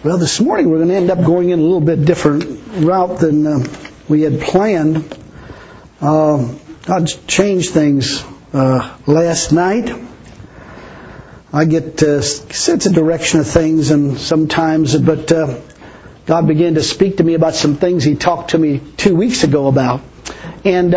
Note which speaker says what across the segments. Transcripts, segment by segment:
Speaker 1: Well, this morning we're going to end up going in a little bit different route than we had planned. God changed things last night. I get a sense of direction of things, and sometimes, but God began to speak to me about some things He talked to me 2 weeks ago about, and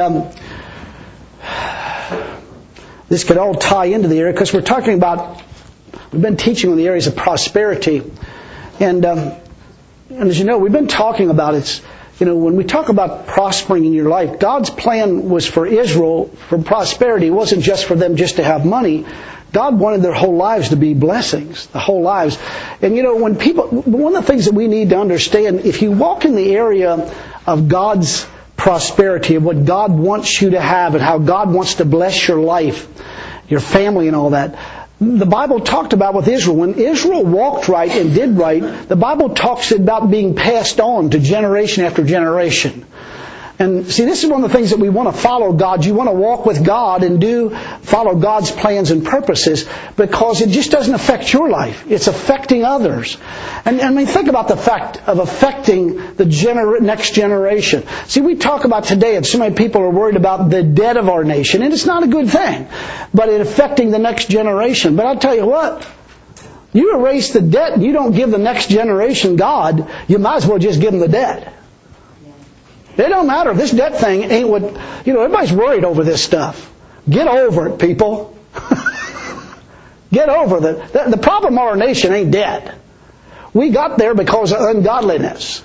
Speaker 1: this could all tie into the area because we're talking about. We've been teaching on the areas of prosperity. And as you know, we've been talking about it. You know, when we talk about prospering in your life, God's plan was for Israel, for prosperity. It wasn't just for them just to have money. God wanted their whole lives to be blessings, the whole lives. And you know, when people, one of the things that we need to understand, if you walk in the area of God's prosperity, of what God wants you to have and how God wants to bless your life, your family and all that, the Bible talked about with Israel. When Israel walked right and did right, the Bible talks about being passed on to generation after generation. And see, this is one of the things that we want to follow God. You want to walk with God and follow God's plans and purposes, because it just doesn't affect your life. It's affecting others. And I mean, think about the fact of affecting the next generation. See, we talk about today, and so many people are worried about the debt of our nation, and it's not a good thing, but it affecting the next generation. But I'll tell you what, you erase the debt and you don't give the next generation God, you might as well just give them the debt. It don't matter. This debt thing ain't what... You know, everybody's worried over this stuff. Get over it, people. Get over it. The problem of our nation ain't debt. We got there because of ungodliness.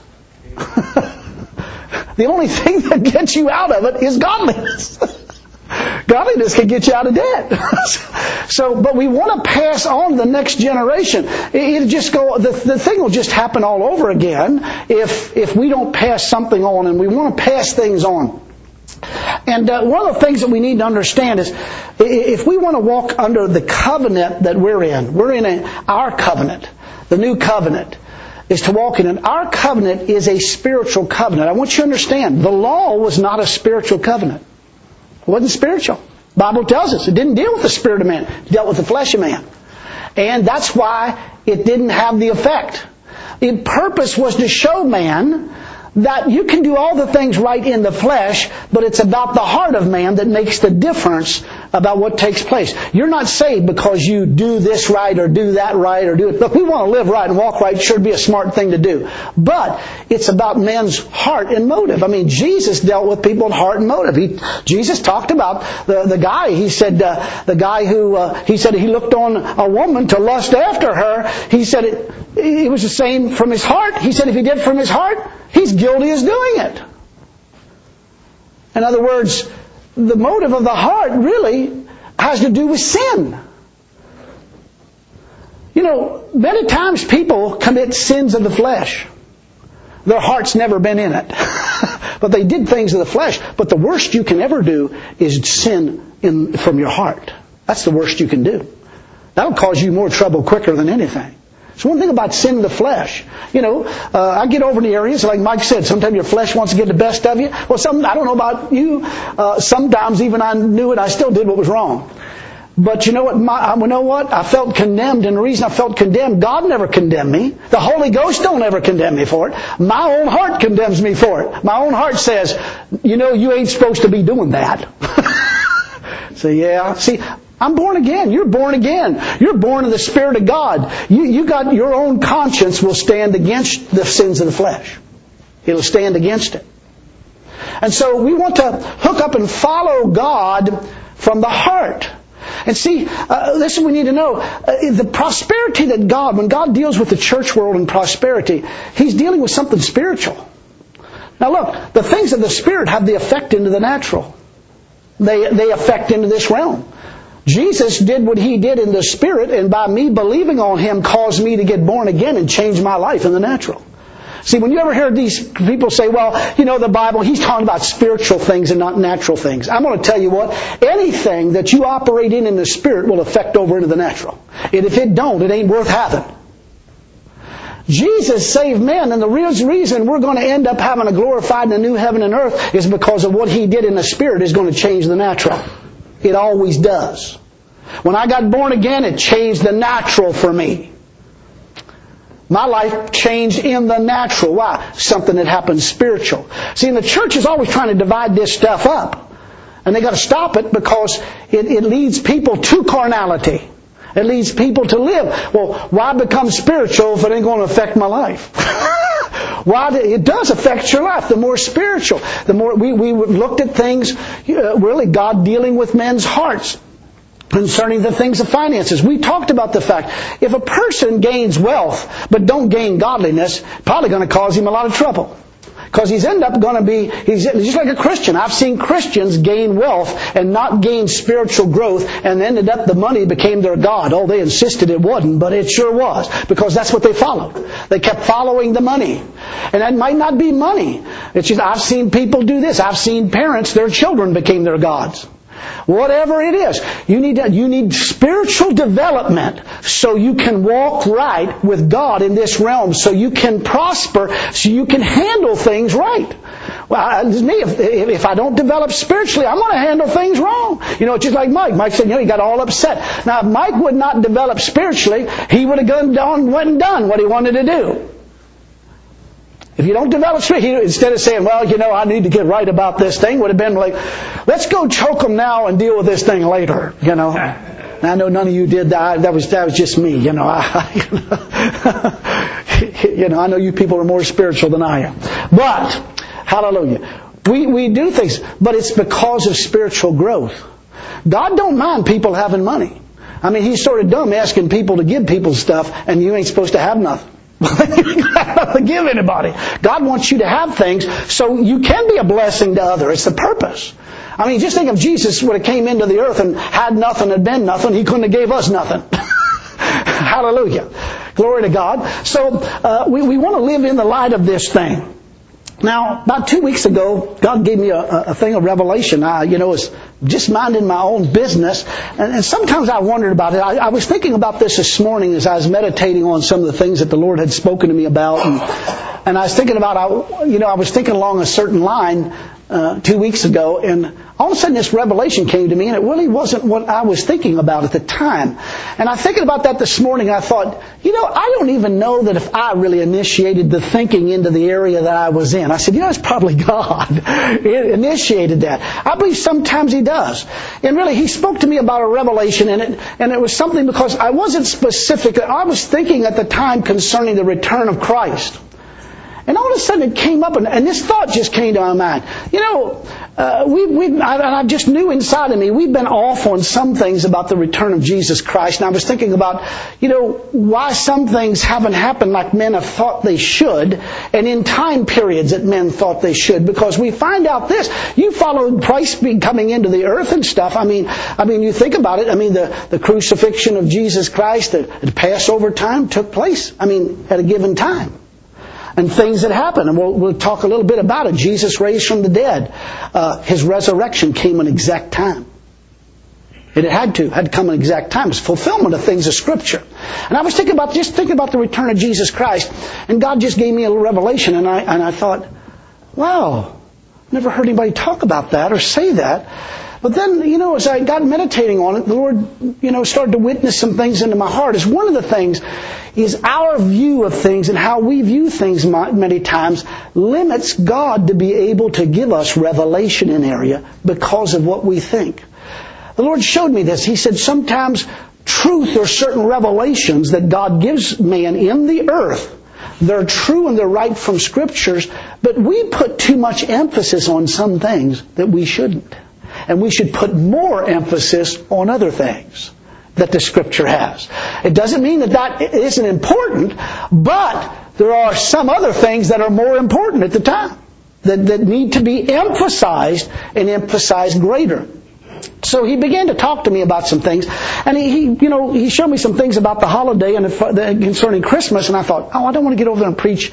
Speaker 1: The only thing that gets you out of it is godliness. Godliness can get you out of debt. But we want to pass on the next generation. The thing will just happen all over again if we don't pass something on, and we want to pass things on. And one of the things that we need to understand is, if we want to walk under the covenant that we're in our covenant, the new covenant, is to walk in it. Our covenant is a spiritual covenant. I want you to understand, the law was not a spiritual covenant. It wasn't spiritual. The Bible tells us it didn't deal with the spirit of man. It dealt with the flesh of man. And that's why it didn't have the effect. Its purpose was to show man that you can do all the things right in the flesh, but it's about the heart of man that makes the difference about what takes place. You're not saved because you do this right or do that right or do it. Look, we want to live right and walk right. It should be a smart thing to do. But it's about men's heart and motive. I mean, Jesus dealt with people's heart and motive. Jesus talked about the guy. He said the guy who he said he looked on a woman to lust after her. He said it was the same from his heart. He said if he did it from his heart, he's guilty as doing it. In other words, the motive of the heart really has to do with sin. You know, many times people commit sins of the flesh. Their heart's never been in it. But they did things of the flesh. But the worst you can ever do is sin from your heart. That's the worst you can do. That'll cause you more trouble quicker than anything. So one thing about sin in the flesh, you know, I get over in the areas, like Mike said, sometimes your flesh wants to get the best of you. Well, I don't know about you, sometimes even I knew it, I still did what was wrong. But you know what? I felt condemned, and the reason I felt condemned, God never condemned me. The Holy Ghost don't ever condemn me for it. My own heart condemns me for it. My own heart says, you know, you ain't supposed to be doing that. So yeah, see, I'm born again. You're born again. You're born in the Spirit of God. You got your own conscience will stand against the sins of the flesh. It'll stand against it. And so we want to hook up and follow God from the heart. And see, this is what we need to know. The prosperity that God, when God deals with the church world in prosperity, He's dealing with something spiritual. Now look, the things of the Spirit have the effect into the natural. They affect into this realm. Jesus did what He did in the Spirit, and by me believing on Him caused me to get born again and change my life in the natural. See, when you ever hear these people say, well, you know, the Bible, He's talking about spiritual things and not natural things. I'm going to tell you what, anything that you operate in the Spirit will affect over into the natural. And if it don't, it ain't worth having. Jesus saved men, and the reason we're going to end up having a glorified and a new heaven and earth is because of what He did in the Spirit is going to change the natural. It always does. When I got born again, it changed the natural for me. My life changed in the natural. Why? Something that happened spiritual. See, and the church is always trying to divide this stuff up. And they got to stop it because it leads people to carnality. It leads people to live. Well, why become spiritual if it ain't going to affect my life? It does affect your life. The more spiritual, the more we looked at things, really God dealing with men's hearts concerning the things of finances. We talked about the fact if a person gains wealth but don't gain godliness, probably going to cause him a lot of trouble. Because he's just like a Christian. I've seen Christians gain wealth and not gain spiritual growth, and ended up the money became their God. Oh, they insisted it wasn't, but it sure was, because that's what they followed. They kept following the money. And that might not be money. It's just, I've seen people do this. I've seen parents, their children became their gods. Whatever it is, you need spiritual development so you can walk right with God in this realm, so you can prosper, so you can handle things right. Well, me, if I don't develop spiritually, I'm going to handle things wrong. It's just like Mike. Mike said, he got all upset. Now, if Mike would not develop spiritually, he would have went and done what he wanted to do. If you don't develop spiritually, instead of saying, I need to get right about this thing, would have been like, let's go choke them now and deal with this thing later, Now, I know none of you did that. That was just me, I know you people are more spiritual than I am. But, hallelujah, we do things, but it's because of spiritual growth. God don't mind people having money. I mean, He's sort of dumb asking people to give people stuff, and you ain't supposed to have nothing. You got nothing to give anybody. God wants you to have things so you can be a blessing to others. It's the purpose. I mean, just think if Jesus would have came into the earth and had nothing and been nothing, He couldn't have gave us nothing. Hallelujah. Glory to God. So we want to live in the light of this thing. Now, about 2 weeks ago, God gave me a thing of revelation. I was just minding my own business. And sometimes I wondered about it. I was thinking about this morning as I was meditating on some of the things that the Lord had spoken to me about. And I was thinking about, I was thinking along a certain line 2 weeks ago. And all of a sudden this revelation came to me, and it really wasn't what I was thinking about at the time. And I'm thinking about that this morning. I thought, I don't even know that if I really initiated the thinking into the area that I was in. I said, it's probably God initiated that. I believe sometimes He does. And really, He spoke to me about a revelation, and it was something because I wasn't specific. I was thinking at the time concerning the return of Christ. And all of a sudden it came up, and this thought just came to my mind. I just knew inside of me, we've been off on some things about the return of Jesus Christ. And I was thinking about, why some things haven't happened like men have thought they should, and in time periods that men thought they should. Because we find out this, you followed Christ coming into the earth and stuff. I mean, you think about it. I mean, the crucifixion of Jesus Christ, the Passover time took place, at a given time. And things that happened, and we'll talk a little bit about it. Jesus raised from the dead. His resurrection came an exact time. It had to come an exact time. It's fulfillment of things of Scripture. And I was thinking about the return of Jesus Christ, and God just gave me a little revelation, and I thought, wow, never heard anybody talk about that or say that. But then, as I got meditating on it, the Lord, started to witness some things into my heart. Is one of the things is our view of things and how we view things many times limits God to be able to give us revelation in area because of what we think. The Lord showed me this. He said sometimes truth or certain revelations that God gives man in the earth, they're true and they're right from Scriptures, but we put too much emphasis on some things that we shouldn't. And we should put more emphasis on other things that the Scripture has. It doesn't mean that isn't important, but there are some other things that are more important at the time that need to be emphasized and emphasized greater. So He began to talk to me about some things, and he showed me some things about the holiday and concerning Christmas, and I thought, I don't want to get over there and preach,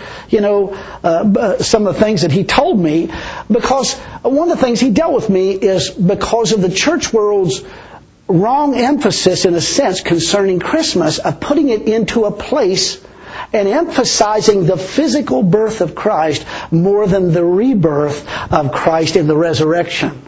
Speaker 1: some of the things that He told me, because one of the things He dealt with me is because of the church world's wrong emphasis, in a sense, concerning Christmas, of putting it into a place and emphasizing the physical birth of Christ more than the rebirth of Christ in the resurrection.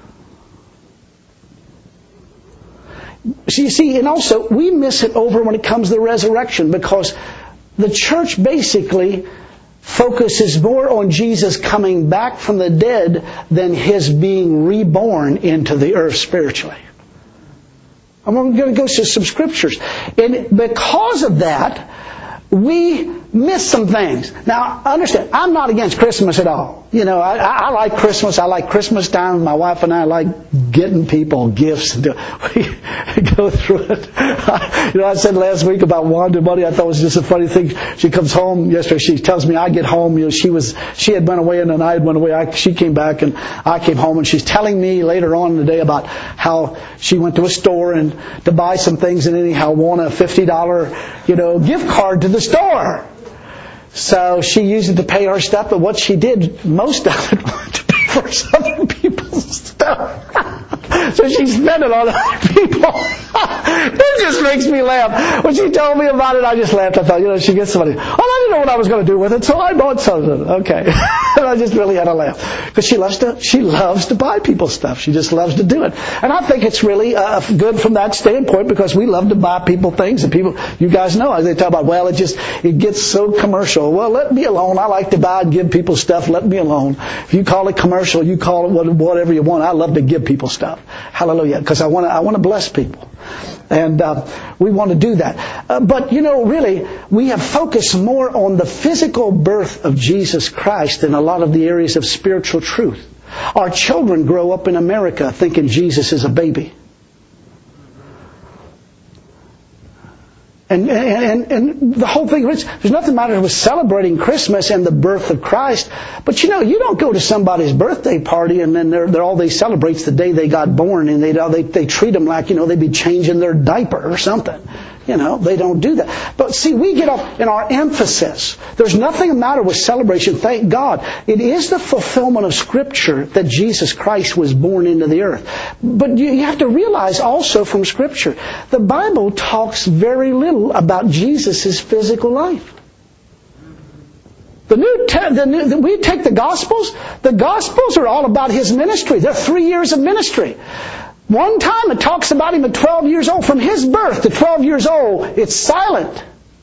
Speaker 1: So you see, and also we miss it over when it comes to the resurrection, because the church basically focuses more on Jesus coming back from the dead than His being reborn into the earth spiritually. I'm going to go through some scriptures. And because of that, we miss some things. Now, understand, I'm not against Christmas at all. You know, I like Christmas. I like Christmas time. My wife and I like getting people gifts. We go through it. You know, I said last week about Wanda Money. I thought it was just a funny thing. She comes home yesterday. She tells me I get home. You know, she had went away and then I had went away. She came back and I came home, and she's telling me later on in the day about how she went to a store and to buy some things and anyhow won a $50, gift card to the store. So she used it to pay her stuff, but what she did, most of it was to pay for some other people's stuff. So she spent it on other people. It just makes me laugh. When she told me about it, I just laughed. I thought, she gets somebody. I didn't know what I was going to do with it, so I bought something. Okay. And I just really had a laugh. Because she loves to buy people stuff. She just loves to do it. And I think it's really good from that standpoint, because we love to buy people things. And people, you guys know, they talk about, it gets so commercial. Well, let me alone. I like to buy and give people stuff. Let me alone. If you call it commercial, you call it whatever you want. I love to give people stuff. Hallelujah. Because I want to bless people. And we want to do that. But, really, we have focused more on the physical birth of Jesus Christ than a lot of the areas of spiritual truth. Our children grow up in America thinking Jesus is a baby. And the whole thing, there's nothing matter with celebrating Christmas and the birth of Christ. But you don't go to somebody's birthday party and then all they celebrate's the day they got born, and they treat them like, they'd be changing their diaper or something. They don't do that. But see, we get up in our emphasis. There's nothing the matter with celebration, thank God. It is the fulfillment of Scripture that Jesus Christ was born into the earth. But you have to realize also from Scripture, the Bible talks very little about Jesus' physical life. We take the Gospels are all about His ministry. They're 3 years of ministry. One time it talks about Him at 12 years old. From His birth to 12 years old, it's silent.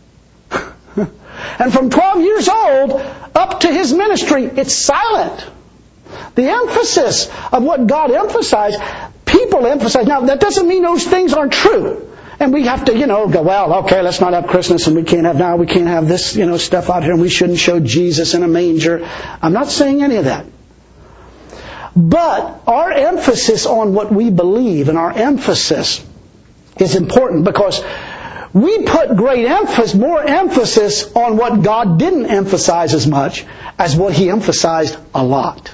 Speaker 1: And from 12 years old up to His ministry, it's silent. The emphasis of what God emphasized, people emphasize. Now, that doesn't mean those things aren't true. And we have to, go, let's not have Christmas, and we can't have this, stuff out here, and we shouldn't show Jesus in a manger. I'm not saying any of that. But our emphasis on what we believe and our emphasis is important, because we put more emphasis on what God didn't emphasize as much as what He emphasized a lot.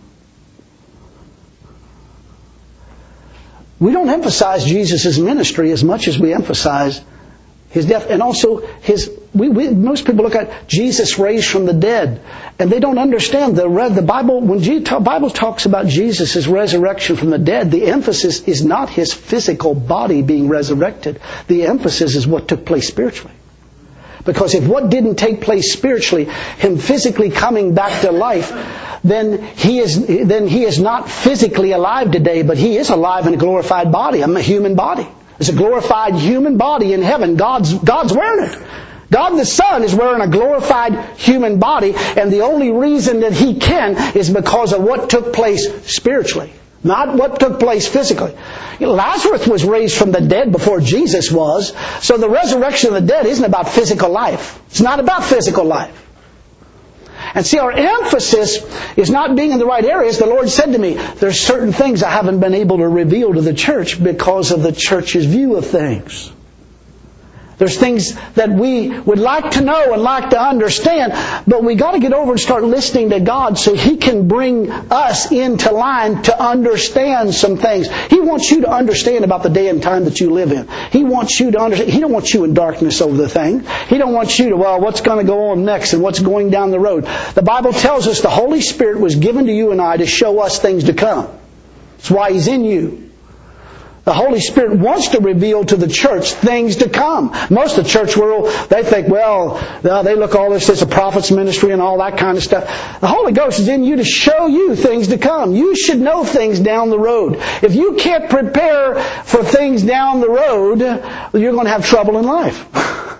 Speaker 1: We don't emphasize Jesus' ministry as much as we emphasize His death. And also, most people look at Jesus raised from the dead, and they don't understand the Bible. When the Bible talks about Jesus' resurrection from the dead, the emphasis is not His physical body being resurrected. The emphasis is what took place spiritually. Because if what didn't take place spiritually, Him physically coming back to life, then He is not physically alive today, but He is alive in a glorified body, a human body. It's a glorified human body in heaven. God's wearing it. God the Son is wearing a glorified human body, and the only reason that He can is because of what took place spiritually, not what took place physically. Lazarus was raised from the dead before Jesus was, so the resurrection of the dead isn't about physical life. It's not about physical life. And see, our emphasis is not being in the right areas. The Lord said to me, there's certain things I haven't been able to reveal to the church because of the church's view of things. There's things that we would like to know and like to understand, but we got to get over and start listening to God so He can bring us into line to understand some things. He wants you to understand about the day and time that you live in. He wants you to understand. He don't want you in darkness over the thing. He don't want you to, what's going to go on next and what's going down the road. The Bible tells us the Holy Spirit was given to you and I to show us things to come. That's why He's in you. The Holy Spirit wants to reveal to the church things to come. Most of the church world, they think, they look all this as a prophet's ministry and all that kind of stuff. The Holy Ghost is in you to show you things to come. You should know things down the road. If you can't prepare for things down the road, you're going to have trouble in life.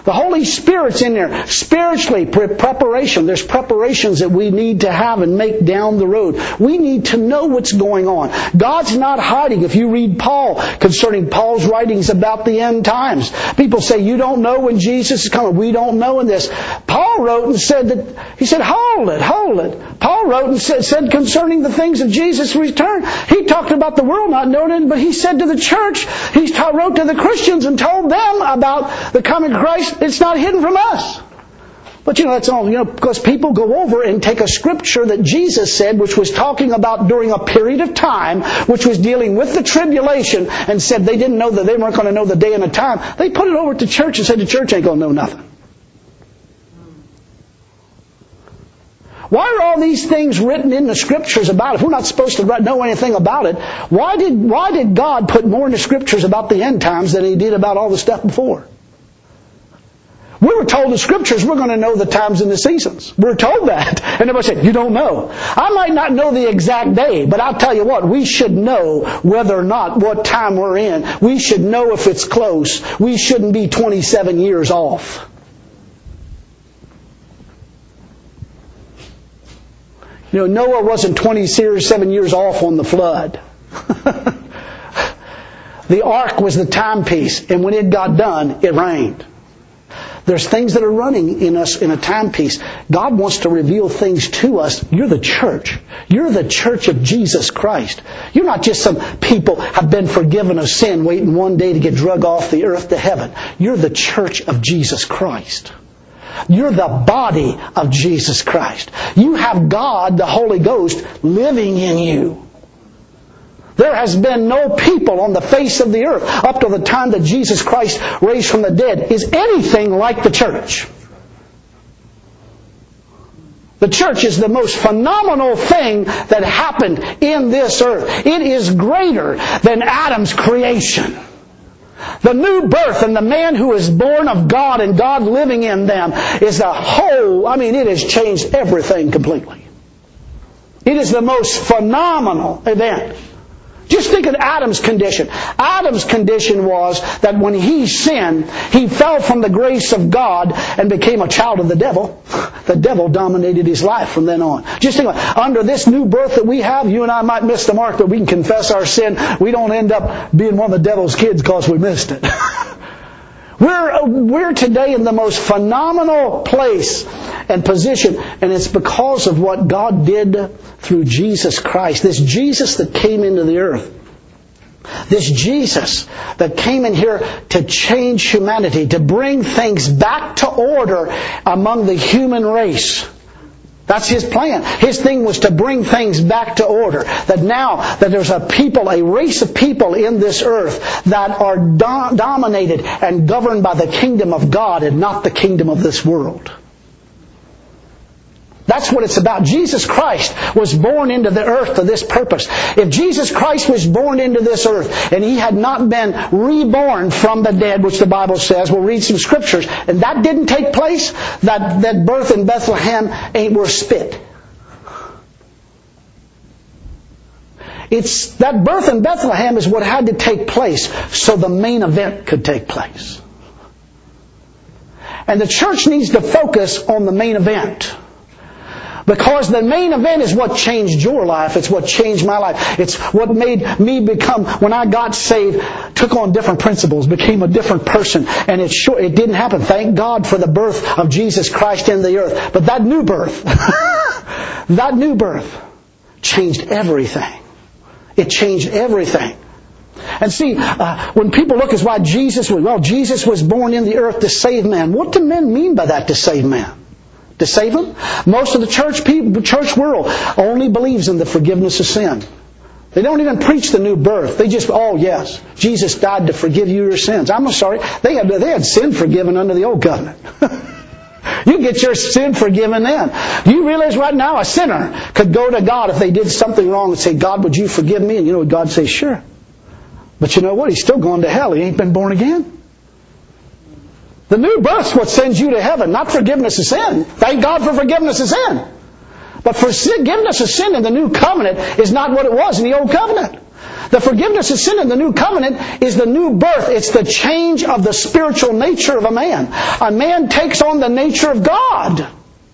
Speaker 1: The Holy Spirit's in there. Spiritually, preparation. There's preparations that we need to have and make down the road. We need to know what's going on. God's not hiding. If you read Paul, concerning Paul's writings about the end times, people say, you don't know when Jesus is coming. We don't know in this. Paul wrote and said that, he said, hold it. Paul wrote and said concerning the things of Jesus' return. He talked about the world not knowing it, but he said to the church, he wrote to the Christians and told them about the coming of Christ. It's not hidden from us. But that's all, because people go over and take a scripture that Jesus said, which was talking about during a period of time, which was dealing with the tribulation, and said they didn't know that they weren't going to know the day and the time. They put it over to church and said the church ain't going to know nothing. Why are all these things written in the scriptures about it? If we're not supposed to know anything about it, why did God put more in the scriptures about the end times than He did about all the stuff before? We were told in the scriptures we're going to know the times and the seasons. We're told that. And everybody said, you don't know. I might not know the exact day, but I'll tell you what, we should know whether or not what time we're in. We should know if it's close. We shouldn't be 27 years off. Noah wasn't 27 years off on the flood. The ark was the timepiece, and when it got done, it rained. There's things that are running in us in a timepiece. God wants to reveal things to us. You're the church. You're the church of Jesus Christ. You're not just some people have been forgiven of sin waiting one day to get drug off the earth to heaven. You're the church of Jesus Christ. You're the body of Jesus Christ. You have God, the Holy Ghost, living in you. There has been no people on the face of the earth up to the time that Jesus Christ raised from the dead is anything like the church. The church is the most phenomenal thing that happened in this earth. It is greater than Adam's creation. The new birth and the man who is born of God and God living in them is it has changed everything completely. It is the most phenomenal event. Just think of Adam's condition. Adam's condition was that when he sinned, he fell from the grace of God and became a child of the devil. The devil dominated his life from then on. Just think about it. Under this new birth that we have, you and I might miss the mark, but we can confess our sin. We don't end up being one of the devil's kids because we missed it. We're today in the most phenomenal place and position, and it's because of what God did through Jesus Christ. This Jesus that came into the earth. This Jesus that came in here to change humanity, to bring things back to order among the human race. That's His plan. His thing was to bring things back to order. That now that there's a race of people in this earth that are dominated and governed by the kingdom of God and not the kingdom of this world. That's what it's about. Jesus Christ was born into the earth for this purpose. If Jesus Christ was born into this earth and He had not been reborn from the dead, which the Bible says, we'll read some scriptures, and that didn't take place, that birth in Bethlehem ain't worth spit. That birth in Bethlehem is what had to take place so the main event could take place. And the church needs to focus on the main event. Because the main event is what changed your life. It's what changed my life. It's what made me become, when I got saved, took on different principles, became a different person. And it didn't happen. Thank God for the birth of Jesus Christ in the earth. But that new birth, changed everything. It changed everything. And see, when people look as why Jesus was born in the earth to save man. What do men mean by that, to save man? To save them? Most of the church world only believes in the forgiveness of sin. They don't even preach the new birth. They just, yes, Jesus died to forgive you your sins. I'm sorry, they had sin forgiven under the old covenant. You get your sin forgiven then. Do you realize right now a sinner could go to God if they did something wrong and say, God, would you forgive me? And you know what God says? Sure. But you know what? He's still going to hell. He ain't been born again. The new birth's what sends you to heaven, not forgiveness of sin. Thank God for forgiveness of sin. But forgiveness of sin in the new covenant is not what it was in the old covenant. The forgiveness of sin in the new covenant is the new birth. It's the change of the spiritual nature of a man. A man takes on the nature of God.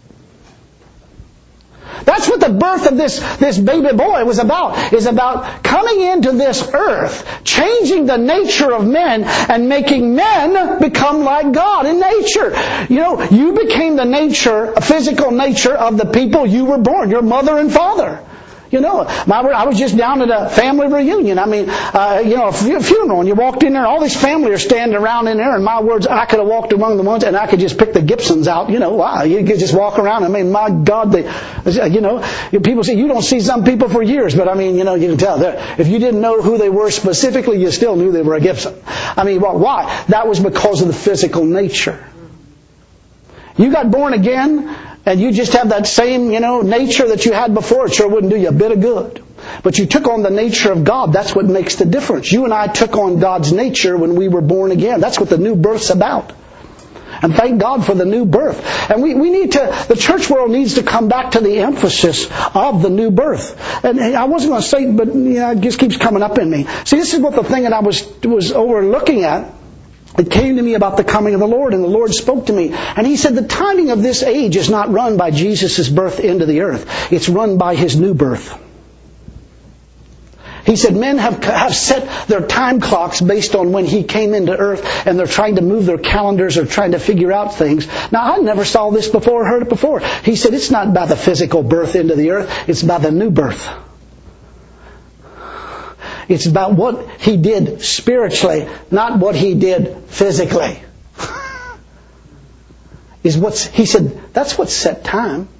Speaker 1: That's what the birth of this baby boy was about. Is about coming into this earth, changing the nature of men, and making men become like God in nature. You know, you became the nature, a physical nature of the people you were born, your mother and father. You know, I was just down at a family reunion. I mean, a funeral, and you walked in there, and all these family are standing around in there, and my words, I could have walked among the ones, and I could just pick the Gibsons out. You know, wow, you could just walk around. I mean, my God, people say, you don't see some people for years, but I mean, you can tell. If you didn't know who they were specifically, you still knew they were a Gibson. I mean, well, why? That was because of the physical nature. You got born again, and you just have that same, nature that you had before, it sure wouldn't do you a bit of good. But you took on the nature of God. That's what makes the difference. You and I took on God's nature when we were born again. That's what the new birth's about. And thank God for the new birth. And the church world needs to come back to the emphasis of the new birth. And I wasn't going to say it, but it just keeps coming up in me. See, this is what the thing that I was overlooking at. It came to me about the coming of the Lord, and the Lord spoke to me. And He said, the timing of this age is not run by Jesus' birth into the earth. It's run by His new birth. He said, men have set their time clocks based on when He came into earth, and they're trying to move their calendars or trying to figure out things. Now, I never saw this before or heard it before. He said, it's not by the physical birth into the earth. It's by the new birth. It's about what He did spiritually, not what He did physically. He said, that's what set time.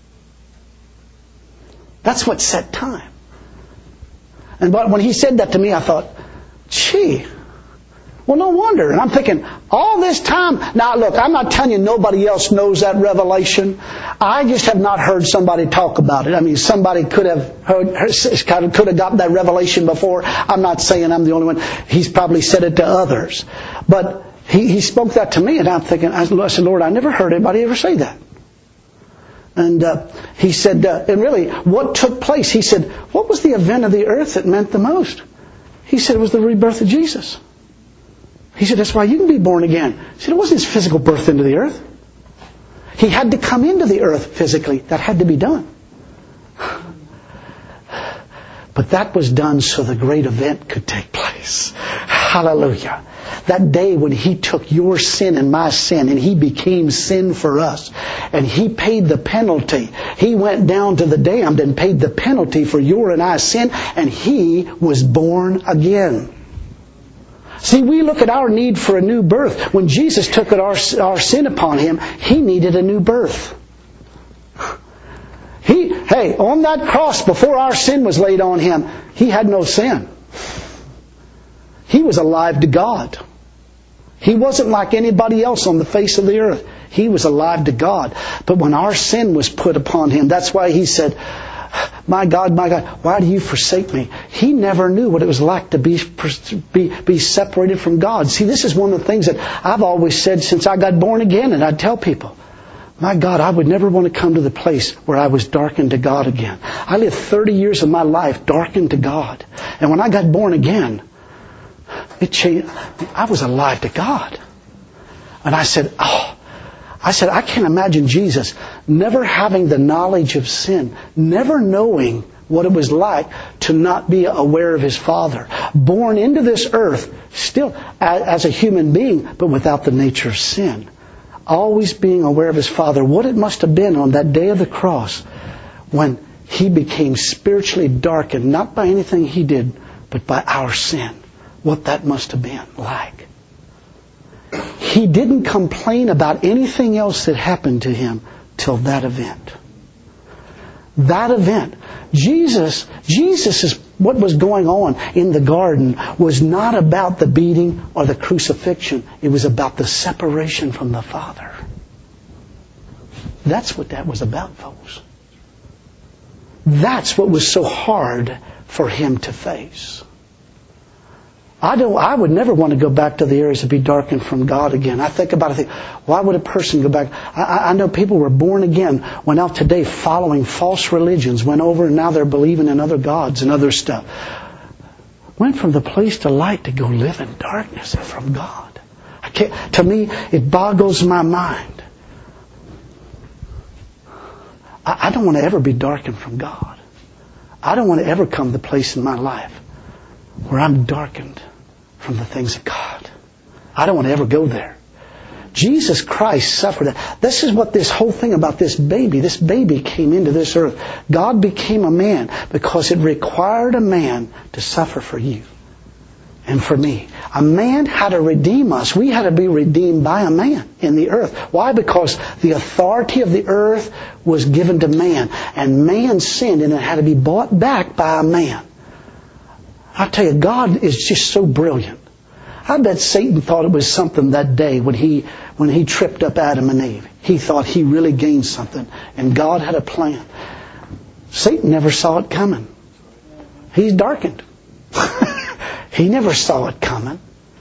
Speaker 1: That's what set time. And when He said that to me, I thought, gee, well, no wonder. And I'm thinking, all this time... Now, look, I'm not telling you nobody else knows that revelation. I just have not heard somebody talk about it. I mean, somebody could have got that revelation before. I'm not saying I'm the only one. He's probably said it to others. But he spoke that to me, and I'm thinking, I said, Lord, I never heard anybody ever say that. And He said, and really, what took place? He said, what was the event of the earth that meant the most? He said, it was the rebirth of Jesus. He said, that's why you can be born again. He said, it wasn't His physical birth into the earth. He had to come into the earth physically. That had to be done. But that was done so the great event could take place. Hallelujah. That day when He took your sin and my sin, and He became sin for us, and He paid the penalty. He went down to the damned and paid the penalty for your and I sin, and He was born again. See, we look at our need for a new birth. When Jesus took our sin upon Him, He needed a new birth. On that cross, before our sin was laid on Him, He had no sin. He was alive to God. He wasn't like anybody else on the face of the earth. He was alive to God. But when our sin was put upon Him, that's why He said, my God, why do you forsake me? He never knew what it was like to be separated from God. See, this is one of the things that I've always said since I got born again, and I tell people, my God, I would never want to come to the place where I was darkened to God again. I lived 30 years of my life darkened to God. And when I got born again, it changed. I was alive to God. And I said, I can't imagine Jesus never having the knowledge of sin, never knowing what it was like to not be aware of His Father. Born into this earth, still as a human being, but without the nature of sin. Always being aware of His Father. What it must have been on that day of the cross when He became spiritually darkened, not by anything He did, but by our sin. What that must have been like. He didn't complain about anything else that happened to Him till that event. That event. Jesus is what was going on in the garden was not about the beating or the crucifixion. It was about the separation from the Father. That's what that was about, folks. That's what was so hard for Him to face. I would never want to go back to the areas to be darkened from God again. I think about it, why would a person go back? I know people were born again, went out today following false religions, went over and now they're believing in other gods and other stuff. went from the place to light to go live in darkness from God. To me, it boggles my mind. I don't want to ever be darkened from God. I don't want to ever come to the place in my life where I'm darkened from the things of God. I don't want to ever go there. Jesus Christ suffered that. This is what this whole thing about this baby came into this earth. God became a man because it required a man to suffer for you and for me. A man had to redeem us. We had to be redeemed by a man in the earth. Why? Because the authority of the earth was given to man. And man sinned and it had to be bought back by a man. I tell you, God is just so brilliant. I bet Satan thought it was something that day when he tripped up Adam and Eve. He thought he really gained something. And God had a plan. Satan never saw it coming. He's darkened. He never saw it coming.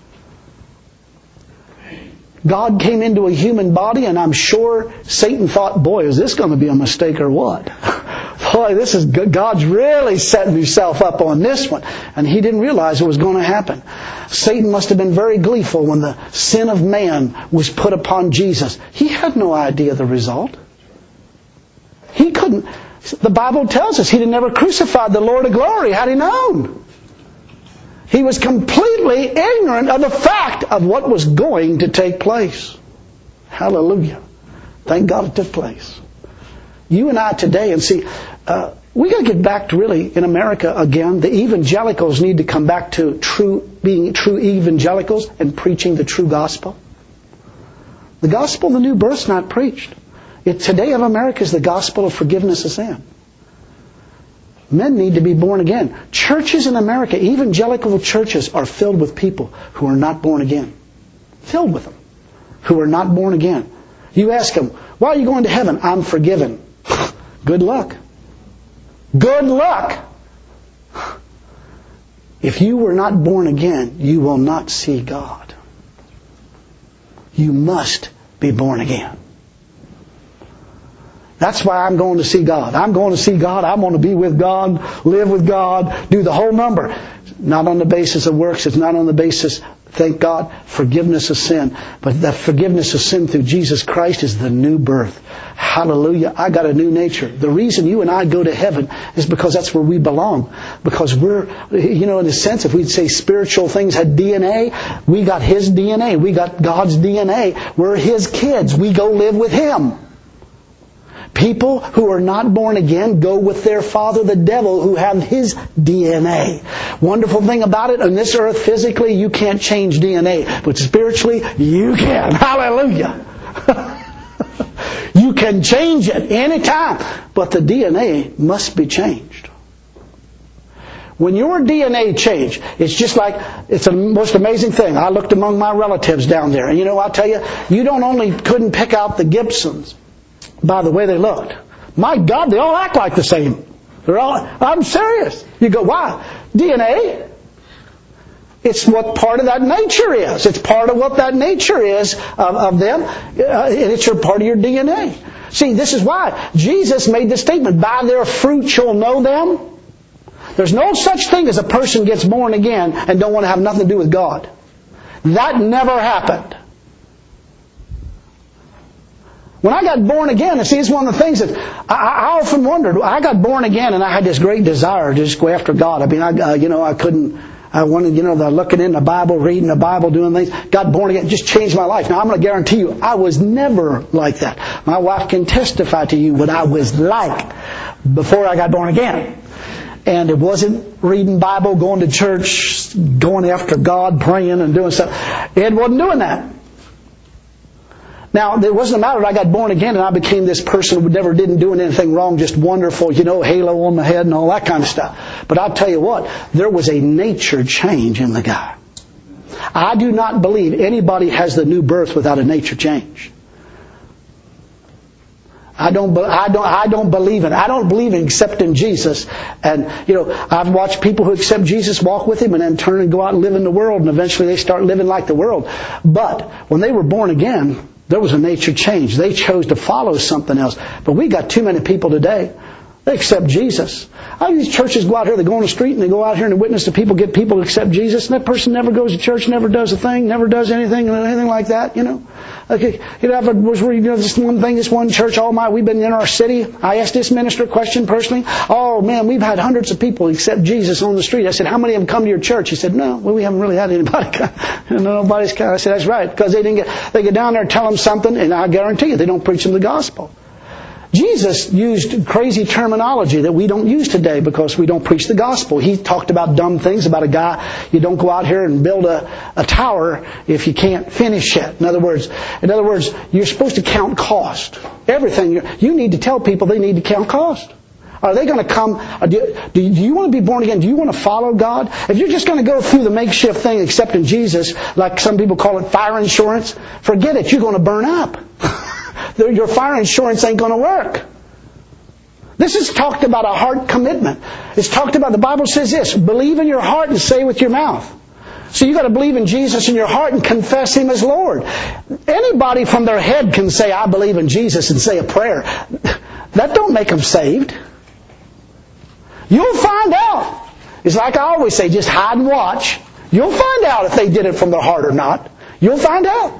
Speaker 1: God came into a human body, and I'm sure Satan thought, boy, is this going to be a mistake or what? Boy, this is God's really setting himself up on this one. And he didn't realize it was going to happen. Satan must have been very gleeful when the sin of man was put upon Jesus. He had no idea the result. He couldn't. The Bible tells us he'd never crucified the Lord of glory had he known. He was completely ignorant of the fact of what was going to take place. Hallelujah. Thank God it took place. You and I today, and see, we got to get back to really, in America again, the evangelicals need to come back to being true evangelicals and preaching the true gospel. The gospel of the new birth is not preached. Today of America is the gospel of forgiveness of sin. Men need to be born again. Churches in America, evangelical churches, are filled with people who are not born again. Filled with them. Who are not born again. You ask them, why are you going to heaven? I'm forgiven. Good luck. Good luck. If you were not born again, you will not see God. You must be born again. That's why I'm going to see God. I'm going to see God. I want to be with God, live with God, do the whole number. Not on the basis of works. It's not on the basis, thank God, forgiveness of sin. But the forgiveness of sin through Jesus Christ is the new birth. Hallelujah. I got a new nature. The reason you and I go to heaven is because that's where we belong. Because we're, in a sense, if we'd say spiritual things had DNA, we got His DNA. We got God's DNA. We're His kids. We go live with Him. People who are not born again go with their father, the devil, who have his DNA. Wonderful thing about it, on this earth, physically, you can't change DNA. But spiritually, you can. Hallelujah. You can change it anytime. But the DNA must be changed. When your DNA changed, it's just like, it's the most amazing thing. I looked among my relatives down there. And I'll tell you, you couldn't pick out the Gibsons by the way they looked. My God, they all act like the same. I'm serious. You go, why? DNA. It's what part of that nature is. It's part of what that nature is of them. And it's part of your DNA. See, this is why Jesus made the statement, by their fruit you'll know them. There's no such thing as a person gets born again and don't want to have nothing to do with God. That never happened. When I got born again, and see, it's one of the things that I often wondered. I got born again, and I had this great desire to just go after God. I mean, I couldn't. I wanted, looking in the Bible, reading the Bible, doing things. Got born again, just changed my life. Now, I'm going to guarantee you, I was never like that. My wife can testify to you what I was like before I got born again. And it wasn't reading Bible, going to church, going after God, praying and doing stuff. It wasn't doing that. Now, it wasn't a matter that I got born again and I became this person who never didn't do anything wrong, just wonderful, halo on my head and all that kind of stuff. But I'll tell you what, there was a nature change in the guy. I do not believe anybody has the new birth without a nature change. I don't believe in it. I don't believe in accepting Jesus. And, I've watched people who accept Jesus walk with Him and then turn and go out and live in the world, and eventually they start living like the world. But when they were born again, there was a nature change. They chose to follow something else. But we got too many people today They accept Jesus. These churches go out here, they go on the street and they go out here and they witness to people, get people to accept Jesus, and that person never goes to church, never does a thing, never does anything like that, you know. Okay, this one thing, this one church, we've been in our city. I asked this minister a question personally. Oh man, we've had hundreds of people accept Jesus on the street. I said, how many of them come to your church? He said, no, we haven't really had anybody come. Nobody's come. I said, that's right, because they get down there and tell them something, and I guarantee you, they don't preach them the gospel. Jesus used crazy terminology that we don't use today because we don't preach the gospel. He talked about dumb things, about a guy, you don't go out here and build a tower if you can't finish it. In other words, you're supposed to count cost. Everything. You need to tell people they need to count cost. Are they going to come? Do you want to be born again? Do you want to follow God? If you're just going to go through the makeshift thing, accepting Jesus, like some people call it fire insurance, forget it. You're going to burn up. Your fire insurance ain't going to work. This is talked about a heart commitment. It's talked about, the Bible says this, believe in your heart and say with your mouth. So you got to believe in Jesus in your heart and confess Him as Lord. Anybody from their head can say, I believe in Jesus, and say a prayer. That don't make them saved. You'll find out. It's like I always say, just hide and watch. You'll find out if they did it from their heart or not. You'll find out.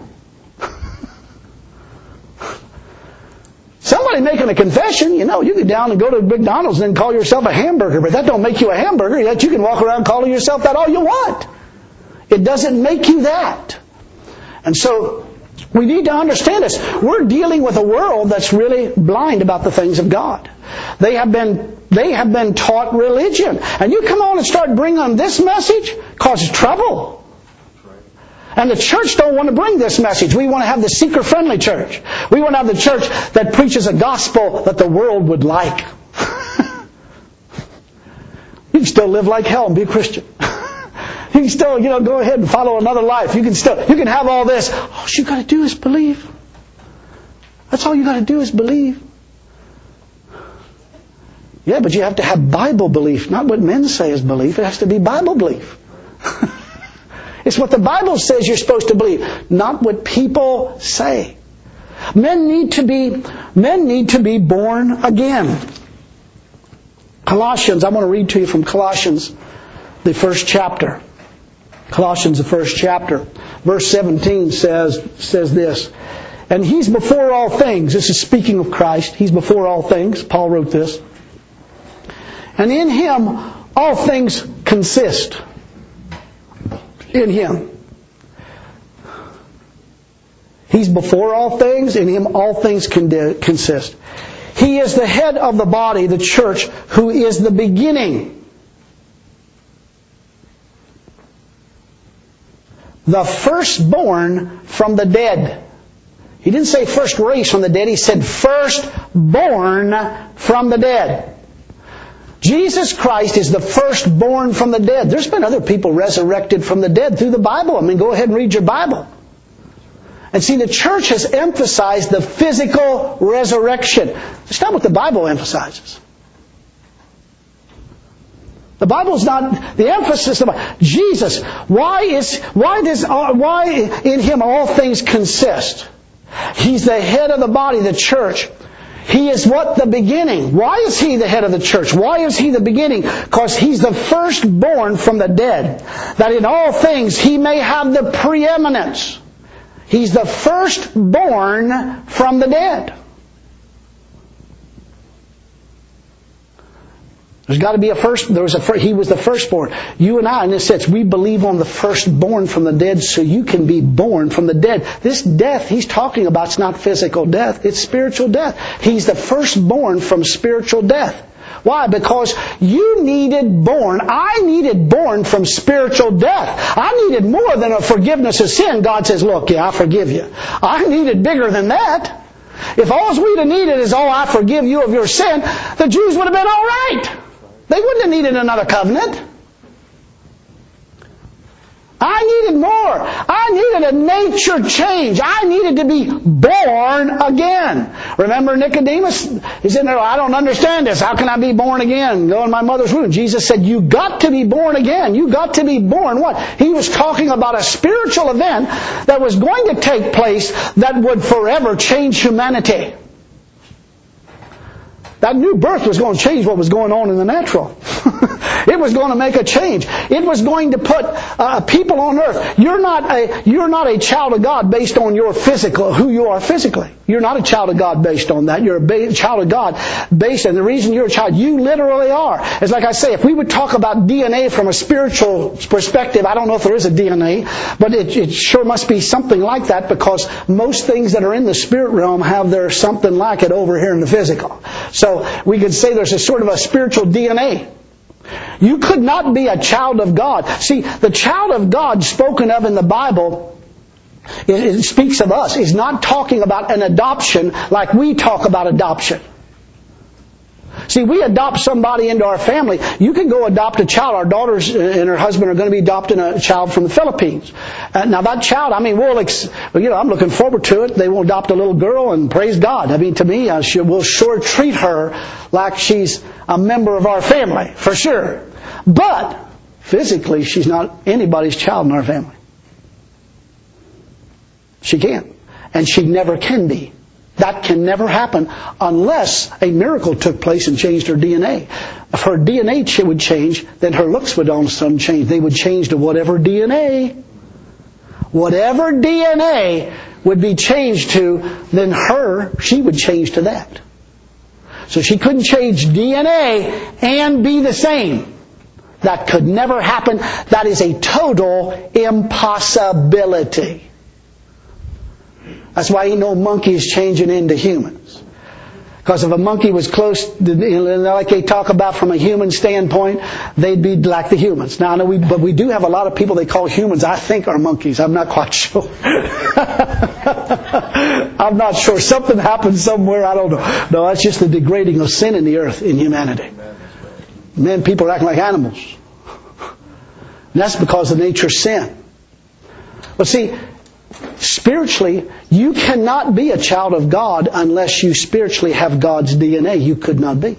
Speaker 1: Somebody making a confession, you get down and go to McDonald's and then call yourself a hamburger, but that don't make you a hamburger. Yet you can walk around calling yourself that all you want. It doesn't make you that. And so we need to understand this. We're dealing with a world that's really blind about the things of God. They have been taught religion. And you come on and start bringing on this message, causes trouble. And the church don't want to bring this message. We want to have the seeker-friendly church. We want to have the church that preaches a gospel that the world would like. You can still live like hell and be a Christian. You can still, go ahead and follow another life. You can have all this. All you got to do is believe. That's all you got to do is believe. Yeah, but you have to have Bible belief, not what men say is belief. It has to be Bible belief. It's what the Bible says you're supposed to believe, not what people say. Men need to be born again. Colossians, I want to read to you from Colossians, the first chapter. Colossians, the first chapter. Verse 17 says this. And He's before all things. This is speaking of Christ. He's before all things. Paul wrote this. And in Him all things consist. In Him. He's before all things. In Him all things consist. He is the head of the body, the church, who is the beginning. The firstborn from the dead. He didn't say first raised from the dead. He said firstborn from the dead. Jesus Christ is the firstborn from the dead. There's been other people resurrected from the dead through the Bible. Go ahead and read your Bible. And see, the church has emphasized the physical resurrection. It's not what the Bible emphasizes. The Bible's not the emphasis of Jesus. Why in Him all things consist? He's the head of the body, the church. He is what? The beginning. Why is He the head of the church? Why is He the beginning? Because He's the firstborn from the dead, that in all things He may have the preeminence. He's the firstborn from the dead. There's got to be a first. He was the firstborn. You and I, in this sense, we believe on the firstborn from the dead, so you can be born from the dead. This death He's talking about is not physical death; it's spiritual death. He's the firstborn from spiritual death. Why? Because you needed born. I needed born from spiritual death. I needed more than a forgiveness of sin. God says, "Look, yeah, I forgive you." I needed bigger than that. If all we'd have needed is, "Oh, I forgive you of your sin," the Jews would have been all right. They wouldn't have needed another covenant. I needed more. I needed a nature change. I needed to be born again. Remember Nicodemus? He's in there, "I don't understand this. How can I be born again? Go in my mother's womb." Jesus said, "You got to be born again. You got to be born." What? He was talking about a spiritual event that was going to take place that would forever change humanity. That new birth was going to change what was going on in the natural. It was going to make a change. It was going to put people on earth. You're not a child of God based on your physical, who you are physically. You're not a child of God based on that. You're a child of God based on the reason you're a child. You literally are. It's like I say, if we would talk about DNA from a spiritual perspective, I don't know if there is a DNA, but it sure must be something like that, because most things that are in the spirit realm have their something like it over here in the physical. So we could say there's a sort of a spiritual DNA. You could not be a child of God. See, the child of God spoken of in the Bible, it speaks of us, is not talking about an adoption like we talk about adoption. See, we adopt somebody into our family. You can go adopt a child. Our daughters and her husband are going to be adopting a child from the Philippines. Now that child, I'm looking forward to it. They will adopt a little girl, and praise God. I mean, to me, we'll sure treat her like she's a member of our family, for sure. But physically, she's not anybody's child in our family. She can't. And she never can be. That can never happen unless a miracle took place and changed her DNA. If her DNA would change, then her looks would all of a sudden change. They would change to whatever DNA would be changed to, then she would change to that. So she couldn't change DNA and be the same. That could never happen. That is a total impossibility. That's why ain't no monkeys changing into humans. Because if a monkey was close, like they talk about from a human standpoint, they'd be like the humans. Now, but we do have a lot of people they call humans, I think, are monkeys. I'm not quite sure. I'm not sure. Something happened somewhere, I don't know. No, that's just the degrading of sin in the earth, in humanity. Men, people are acting like animals. And that's because of nature's sin. But see, spiritually, you cannot be a child of God unless you spiritually have God's DNA. You could not be.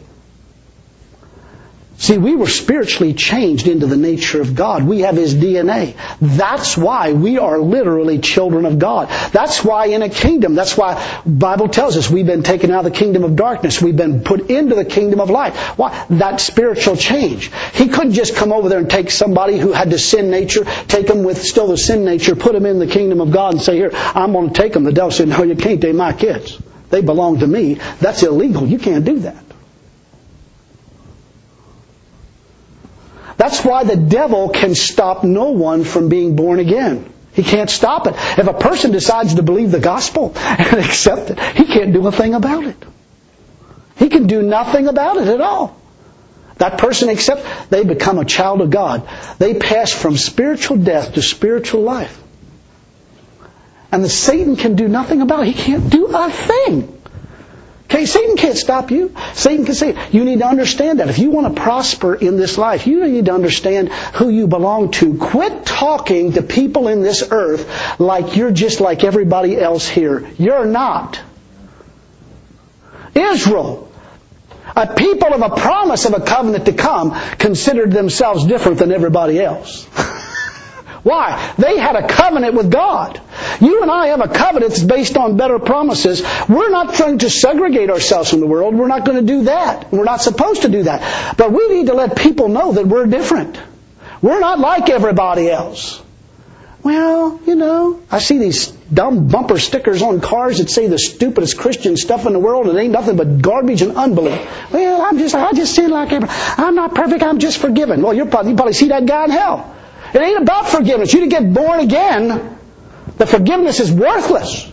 Speaker 1: See, we were spiritually changed into the nature of God. We have His DNA. That's why we are literally children of God. That's why in a kingdom, that's why the Bible tells us we've been taken out of the kingdom of darkness. We've been put into the kingdom of light. Why? That spiritual change. He couldn't just come over there and take somebody who had the sin nature, take them with still the sin nature, put them in the kingdom of God and say, here, I'm going to take them. The devil said, no, you can't. They're my kids. They belong to me. That's illegal. You can't do that. That's why the devil can stop no one from being born again. He can't stop it. If a person decides to believe the gospel and accept it, he can't do a thing about it. He can do nothing about it at all. That person accepts, they become a child of God. They pass from spiritual death to spiritual life. And Satan can do nothing about it. He can't do a thing. Okay, Satan can't stop you. Satan can say, you need to understand that. If you want to prosper in this life, you need to understand who you belong to. Quit talking to people in this earth like you're just like everybody else here. You're not. Israel, a people of a promise of a covenant to come, considered themselves different than everybody else. Why? They had a covenant with God. You and I have a covenant that's based on better promises. We're not trying to segregate ourselves from the world. We're not going to do that. We're not supposed to do that. But we need to let people know that we're different. We're not like everybody else. Well, I see these dumb bumper stickers on cars that say the stupidest Christian stuff in the world, and it ain't nothing but garbage and unbelief. Well, I just sin like everybody. I'm not perfect. I'm just forgiven. Well, you probably see that guy in hell. It ain't about forgiveness. You didn't get born again. The forgiveness is worthless.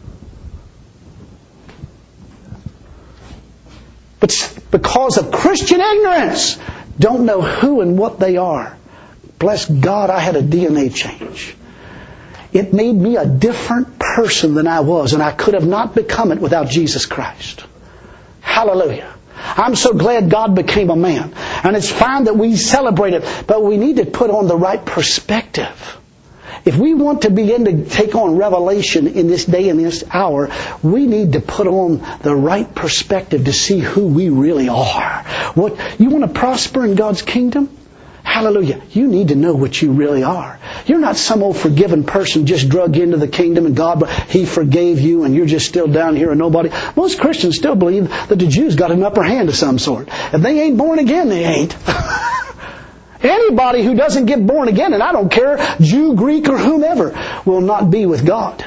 Speaker 1: But because of Christian ignorance, don't know who and what they are. Bless God, I had a DNA change. It made me a different person than I was, and I could have not become it without Jesus Christ. Hallelujah. I'm so glad God became a man. And it's fine that we celebrate it, but we need to put on the right perspective. If we want to begin to take on revelation in this day and this hour, we need to put on the right perspective to see who we really are. You want to prosper in God's kingdom? Hallelujah. You need to know what you really are. You're not some old forgiven person just drug into the kingdom and God, He forgave you and you're just still down here and nobody. Most Christians still believe that the Jews got an upper hand of some sort. If they ain't born again, they ain't. Anybody who doesn't get born again, and I don't care, Jew, Greek, or whomever, will not be with God.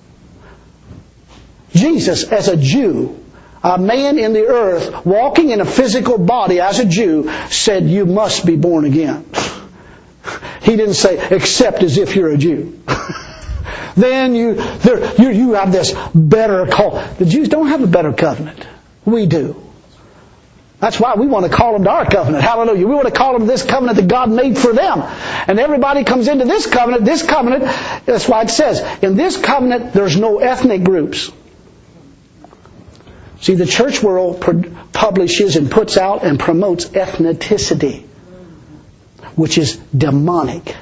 Speaker 1: Jesus, as a Jew, a man in the earth, walking in a physical body as a Jew, said, you must be born again. He didn't say, except as if you're a Jew. Then you have this better call. The Jews don't have a better covenant. We do. That's why we want to call them to our covenant. Hallelujah. We want to call them to this covenant that God made for them. And everybody comes into this covenant. This covenant, that's why it says, in this covenant, there's no ethnic groups. See, the church world publishes and puts out and promotes ethnicity, which is demonic.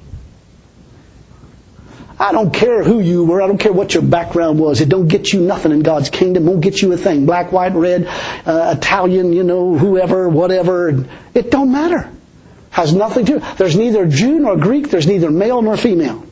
Speaker 1: I don't care who you were. I don't care what your background was. It don't get you nothing in God's kingdom. It won't get you a thing. Black, white, red, Italian, whoever, whatever. It don't matter. Has nothing to do. There's neither Jew nor Greek. There's neither male nor female.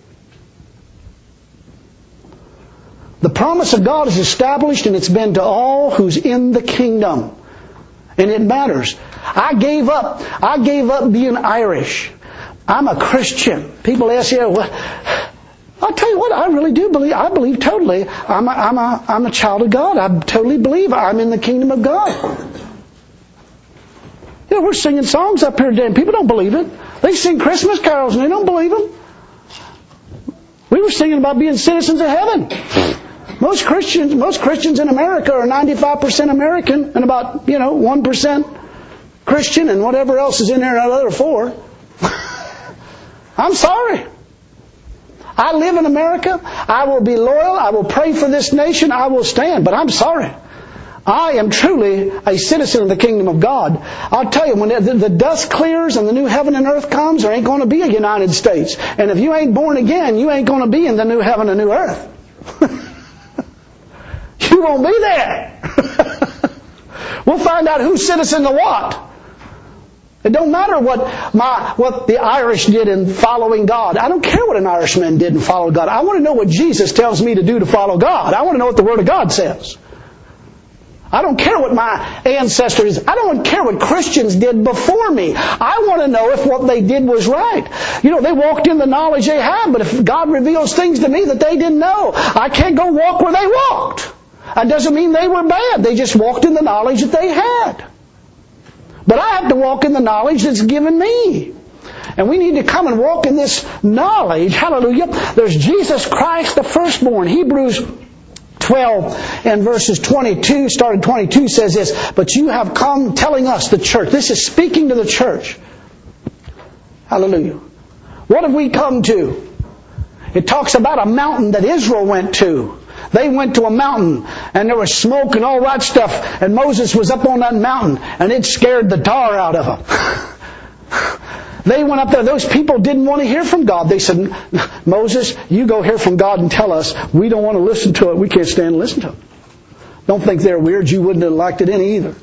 Speaker 1: The promise of God is established and it's been to all who's in the kingdom. And it matters. I gave up being Irish. I'm a Christian. People ask, what? I'll tell you what, I really do believe. I believe totally. I'm a child of God. I totally believe I'm in the kingdom of God. We're singing songs up here today and people don't believe it. They sing Christmas carols and they don't believe them. We were singing about being citizens of heaven. Most Christians in America are 95% American and about, 1% Christian and whatever else is in there, that other 4. I'm sorry. I live in America. I will be loyal. I will pray for this nation. I will stand. But I'm sorry. I am truly a citizen of the kingdom of God. I'll tell you, when the dust clears and the new heaven and earth comes, there ain't going to be a United States. And if you ain't born again, you ain't going to be in the new heaven and new earth. You won't be there. We'll find out who's citizen of what. It don't matter what the Irish did in following God. I don't care what an Irishman did in following God. I want to know what Jesus tells me to do to follow God. I want to know what the Word of God says. I don't care what my ancestors. I don't care what Christians did before me. I want to know if what they did was right. They walked in the knowledge they had, but if God reveals things to me that they didn't know, I can't go walk where they walked. That doesn't mean they were bad. They just walked in the knowledge that they had. But I have to walk in the knowledge that's given me. And we need to come and walk in this knowledge. Hallelujah. There's Jesus Christ, the firstborn. Hebrews 12 and verses 22, starting 22 says this, but you have come telling us, the church. This is speaking to the church. Hallelujah. What have we come to? It talks about a mountain that Israel went to. They went to a mountain and there was smoke and all that stuff. And Moses was up on that mountain and it scared the tar out of them. They went up there. Those people didn't want to hear from God. They said, Moses, you go hear from God and tell us. We don't want to listen to it. We can't stand to listen to it. Don't think they're weird. You wouldn't have liked it any either.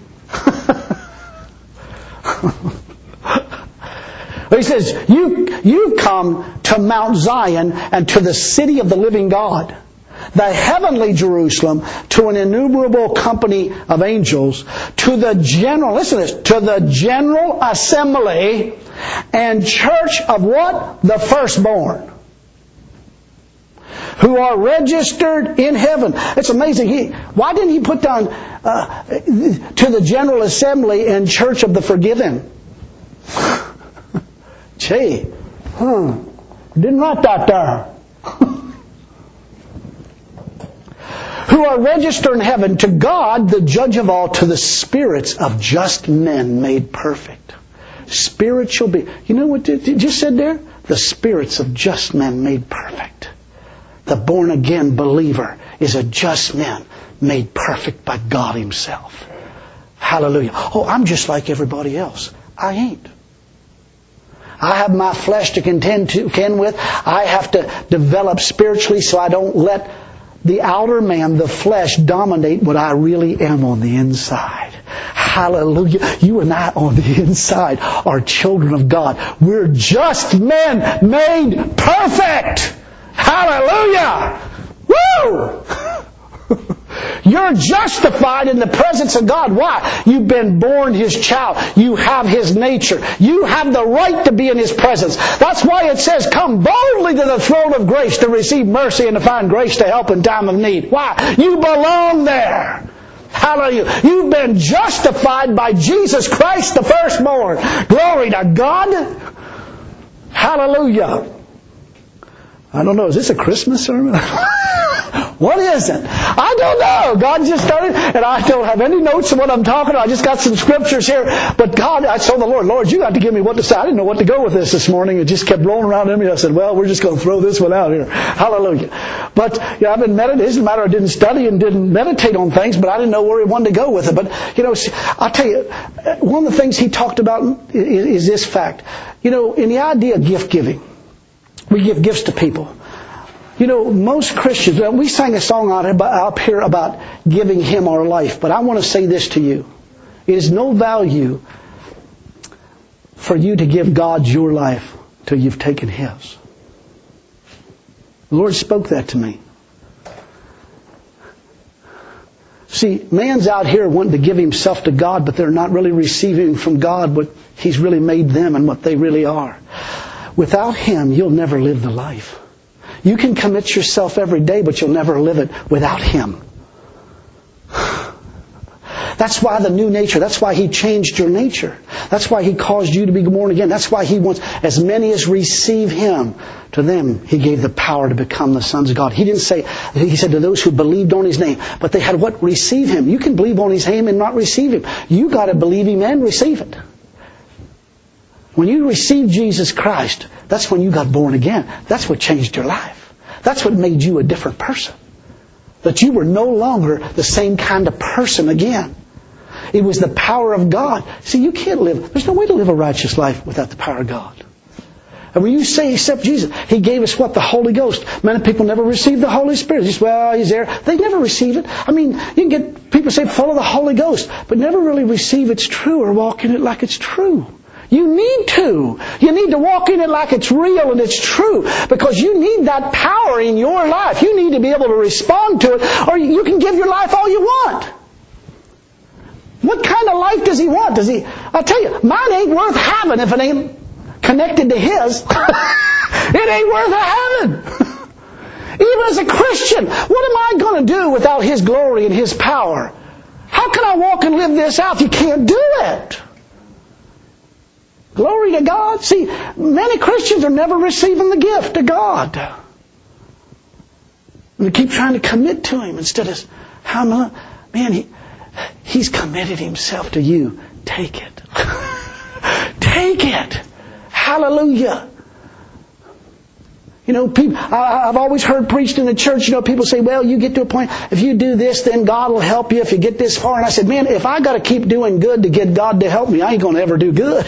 Speaker 1: He says, you've come to Mount Zion and to the city of the living God, the heavenly Jerusalem, to an innumerable company of angels, to the general, listen to this, to the general assembly and church of what? The firstborn, who are registered in heaven. It's amazing. Why didn't he put down to the general assembly and church of the forgiven? Gee, didn't write that there. Who are registered in heaven, to God, the judge of all, to the spirits of just men made perfect. Spiritual beings. You know what it just said there? The spirits of just men made perfect. The born again believer is a just man made perfect by God Himself. Hallelujah. Oh, I'm just like everybody else. I ain't. I have my flesh to contend with. I have to develop spiritually so I don't let the outer man, the flesh, dominate what I really am on the inside. Hallelujah. You and I on the inside are children of God. We're just men made perfect. Hallelujah. Woo! You're justified in the presence of God. Why? You've been born His child. You have His nature. You have the right to be in His presence. That's why it says, come boldly to the throne of grace to receive mercy and to find grace to help in time of need. Why? You belong there. Hallelujah. You've been justified by Jesus Christ the firstborn. Glory to God. Hallelujah. I don't know, is this a Christmas sermon? What is it? I don't know. God just started, and I don't have any notes of what I'm talking about. I just got some scriptures here. But God, I told the Lord, you got to give me what to say. I didn't know what to go with this morning. It just kept rolling around in me. I said, well, we're just going to throw this one out here. Hallelujah. But I've been meditating. It doesn't matter, I didn't study and didn't meditate on things, but I didn't know where He wanted to go with it. But, I'll tell you, one of the things He talked about is this fact. In the idea of gift giving, we give gifts to people. Most Christians, we sang a song up here about giving Him our life, but I want to say this to you. It is no value for you to give God your life till you've taken His. The Lord spoke that to me. See, man's out here wanting to give himself to God, but they're not really receiving from God what He's really made them and what they really are. Without Him, you'll never live the life. You can commit yourself every day, but you'll never live it without Him. That's why the new nature, that's why He changed your nature. That's why He caused you to be born again. That's why He wants as many as receive Him. To them, He gave the power to become the sons of God. He didn't say, He said to those who believed on His name, but they had what? Receive Him. You can believe on His name and not receive Him. You got to believe Him and receive it. When you received Jesus Christ, that's when you got born again. That's what changed your life. That's what made you a different person. That you were no longer the same kind of person again. It was the power of God. See, you can't live, there's no way to live a righteous life without the power of God. And when you say accept Jesus, He gave us what? The Holy Ghost. Many people never receive the Holy Spirit. Just, well, He's there. They never receive it. I mean, you can get people say follow the Holy Ghost, but never really receive it's true or walk in it like it's true. You need to. You need to walk in it like it's real and it's true. Because you need that power in your life. You need to be able to respond to it, or you can give your life all you want. What kind of life does He want? I'll tell you, mine ain't worth having if it ain't connected to His. It ain't worth having. Even as a Christian, what am I going to do without His glory and His power? How can I walk and live this out? You can't do it. Glory to God. See, many Christians are never receiving the gift of God. And they keep trying to commit to Him instead of, man, He's committed Himself to you. Take it. Take it. Hallelujah. People, I've always heard preached in the church, people say, well, you get to a point, if you do this, then God will help you if you get this far. And I said, man, if I got to keep doing good to get God to help me, I ain't going to ever do good.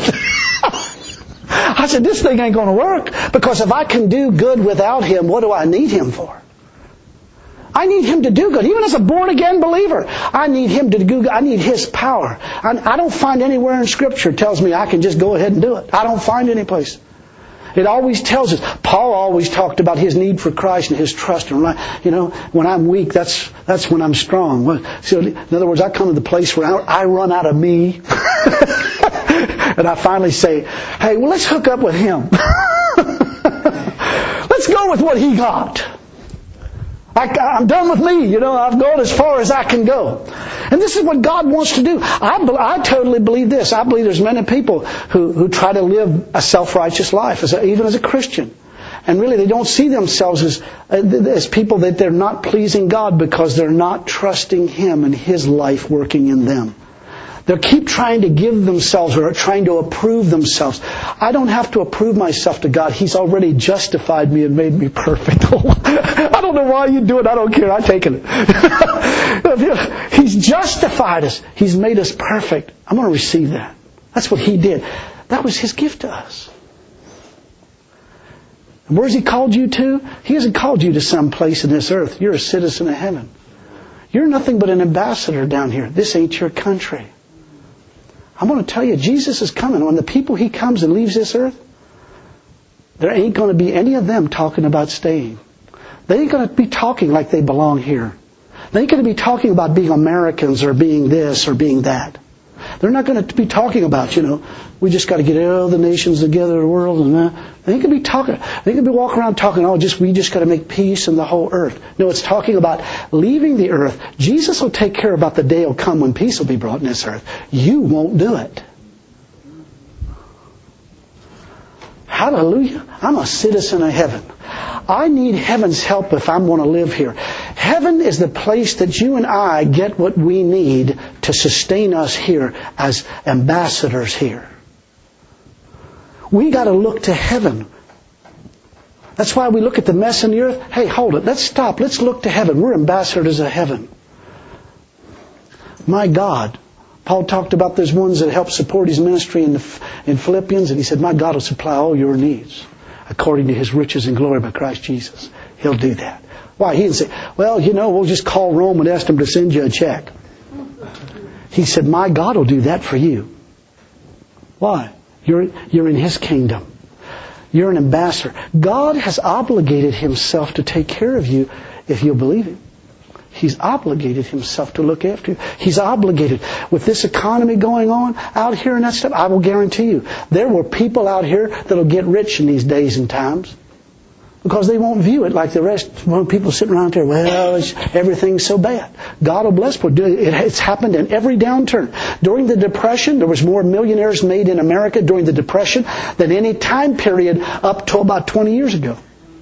Speaker 1: I said, this thing ain't going to work. Because if I can do good without Him, what do I need Him for? I need Him to do good. Even as a born-again believer, I need Him to do good. I need His power. I don't find anywhere in Scripture tells me I can just go ahead and do it. I don't find any place. It always tells us. Paul always talked about his need for Christ and his trust. And when I'm weak, that's when I'm strong. So in other words, I come to the place where I run out of me. And I finally say, hey, well, let's hook up with Him. Let's go with what He got. I'm done with me. I've gone as far as I can go. And this is what God wants to do. I totally believe this. I believe there's many people who try to live a self-righteous life, even as a Christian. And really they don't see themselves as people that they're not pleasing God because they're not trusting Him and His life working in them. They keep trying to give themselves or trying to approve themselves. I don't have to approve myself to God. He's already justified me and made me perfect. I don't know why you do it. I don't care. I'm taking it. He's justified us. He's made us perfect. I'm going to receive that. That's what He did. That was His gift to us. And where's He called you to? He hasn't called you to some place in this earth. You're a citizen of heaven. You're nothing but an ambassador down here. This ain't your country. I'm going to tell you, Jesus is coming. When the people He comes and leaves this earth, there ain't going to be any of them talking about staying. They ain't going to be talking like they belong here. They ain't going to be talking about being Americans or being this or being that. They're not going to be talking about, we just got to get all the nations together in the world and that. They ain't going to be talking. They ain't going to be walking around talking, we just got to make peace in the whole earth. No, it's talking about leaving the earth. Jesus will take care about the day will come when peace will be brought in this earth. You won't do it. Hallelujah. I'm a citizen of heaven. I need heaven's help if I'm going to live here. Heaven is the place that you and I get what we need to sustain us here as ambassadors here. We got to look to heaven. That's why we look at the mess in the earth. Hey, hold it. Let's stop. Let's look to heaven. We're ambassadors of heaven. My God. Paul talked about those ones that help support his ministry in Philippians, and he said, my God will supply all your needs according to His riches and glory by Christ Jesus. He'll do that. Why? He didn't say, well, we'll just call Rome and ask them to send you a check. He said, my God will do that for you. Why? You're in His kingdom. You're an ambassador. God has obligated Himself to take care of you if you'll believe Him. He's obligated Himself to look after you. He's obligated. With this economy going on out here and that stuff, I will guarantee you, there were people out here that'll get rich in these days and times because they won't view it like the rest. When people sitting around there, everything's so bad. God will bless. It's happened in every downturn. During the Depression, there was more millionaires made in America during the Depression than any time period up to about 20 years ago.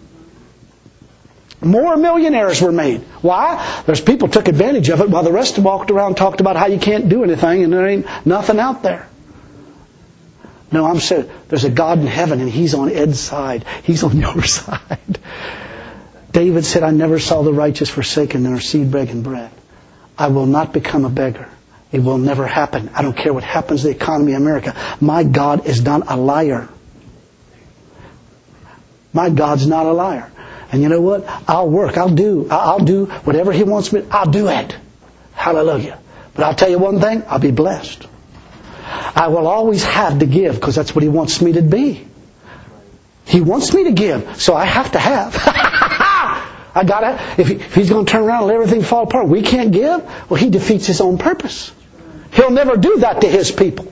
Speaker 1: More millionaires were made. Why? There's people took advantage of it while the rest walked around and talked about how you can't do anything and there ain't nothing out there. No, I'm saying there's a God in heaven and He's on Ed's side. He's on your side. David said, I never saw the righteous forsaken nor seed begging bread. I will not become a beggar. It will never happen. I don't care what happens to the economy of America. My God is not a liar. My God's not a liar. And you know what? I'll work. I'll do whatever He wants me. I'll do it. Hallelujah. But I'll tell you one thing. I'll be blessed. I will always have to give because that's what He wants me to be. He wants me to give, so I have to have. I gotta. If He's going to turn around and let everything fall apart, we can't give. Well, He defeats His own purpose. He'll never do that to His people.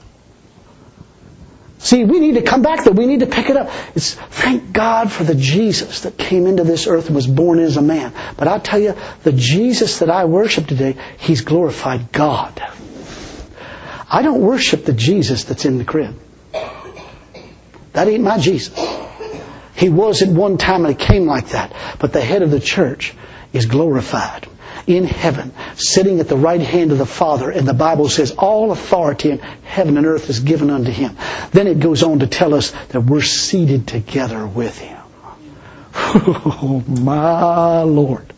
Speaker 1: See, we need to come back there. We need to pick it up. Thank God for the Jesus that came into this earth and was born as a man. But I'll tell you, the Jesus that I worship today, He's glorified God. I don't worship the Jesus that's in the crib. That ain't my Jesus. He was at one time and He came like that. But the head of the church is glorified in heaven, sitting at the right hand of the Father. And the Bible says all authority in heaven and earth is given unto Him. Then it goes on to tell us that we're seated together with Him. Oh, my Lord.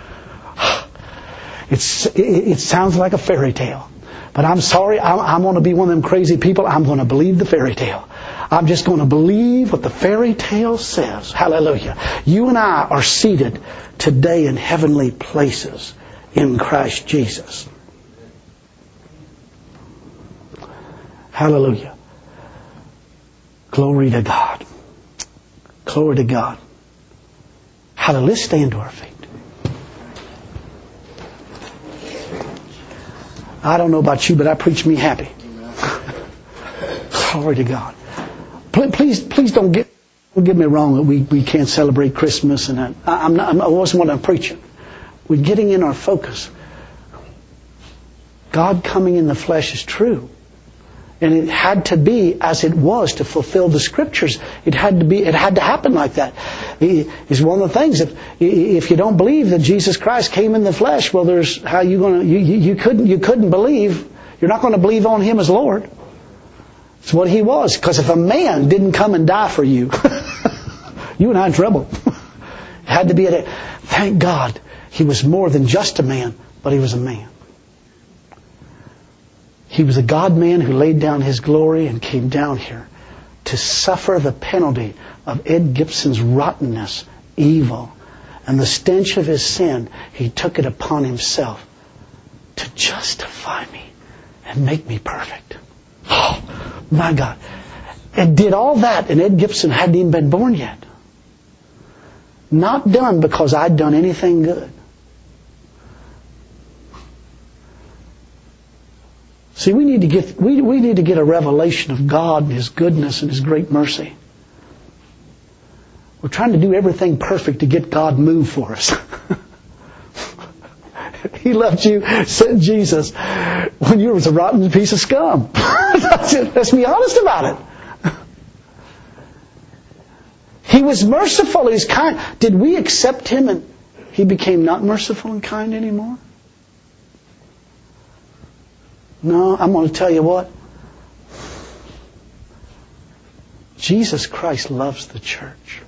Speaker 1: It sounds like a fairy tale. But I'm sorry, I'm going to be one of them crazy people. I'm going to believe the fairy tale. I'm just going to believe what the fairy tale says. Hallelujah. You and I are seated today in heavenly places in Christ Jesus. Hallelujah. Glory to God. Glory to God. Hallelujah. Let's stand to our feet. I don't know about you, but that preach me happy. Glory to God. Please don't get me wrong that we can't celebrate Christmas and that. I wasn't what I'm preaching. We're getting in our focus. God coming in the flesh is true. And it had to be as it was to fulfill the Scriptures. It had to happen like that. It's one of the things. If you don't believe that Jesus Christ came in the flesh, well, there's how you going to you couldn't believe. You're not going to believe on Him as Lord. It's what He was. Because if a man didn't come and die for you, you and I in trouble. It had to be thank God He was more than just a man, but He was a man. He was a God-man who laid down His glory and came down here to suffer the penalty of Ed Gibson's rottenness, evil, and the stench of his sin. He took it upon Himself to justify me and make me perfect. My God. And did all that, and Ed Gibson hadn't even been born yet. Not done because I'd done anything good. See, we need to get a revelation of God and His goodness and His great mercy. We're trying to do everything perfect to get God moved for us. He loved you, sent Jesus, when you was a rotten piece of scum. Let's be honest about it. He was merciful. He was kind. Did we accept Him and He became not merciful and kind anymore? No, I'm going to tell you what. Jesus Christ loves the church.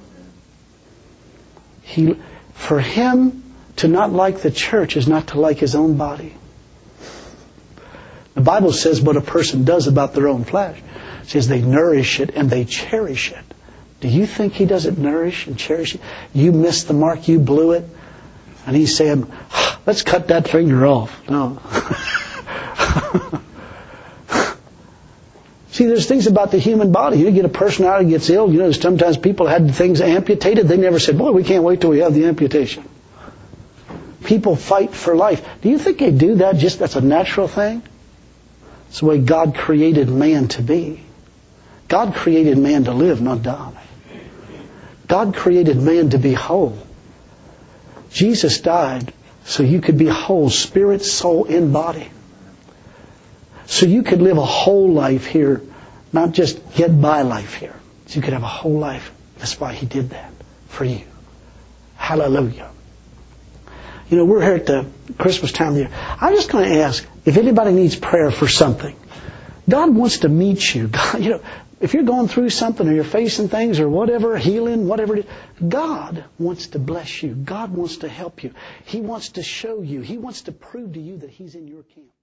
Speaker 1: For Him to not like the church is not to like His own body. The Bible says what a person does about their own flesh. It says they nourish it and they cherish it. Do you think He doesn't nourish and cherish it? You missed the mark, you blew it. And He's saying, let's cut that finger off. No. See, there's things about the human body. You get a person out who gets ill. You know, sometimes people had things amputated. They never said, boy, we can't wait till we have the amputation. People fight for life. Do you think they do that just that's a natural thing? It's the way God created man to be. God created man to live, not die. God created man to be whole. Jesus died so you could be whole, spirit, soul, and body. So you could live a whole life here, not just get by life here. So you could have a whole life. That's why He did that for you. Hallelujah. You know, we're here at the Christmas time of the year. I'm just going to ask if anybody needs prayer for something. God wants to meet you. God, you know, if you're going through something or you're facing things or whatever, healing, whatever it is, God wants to bless you. God wants to help you. He wants to show you. He wants to prove to you that He's in your camp.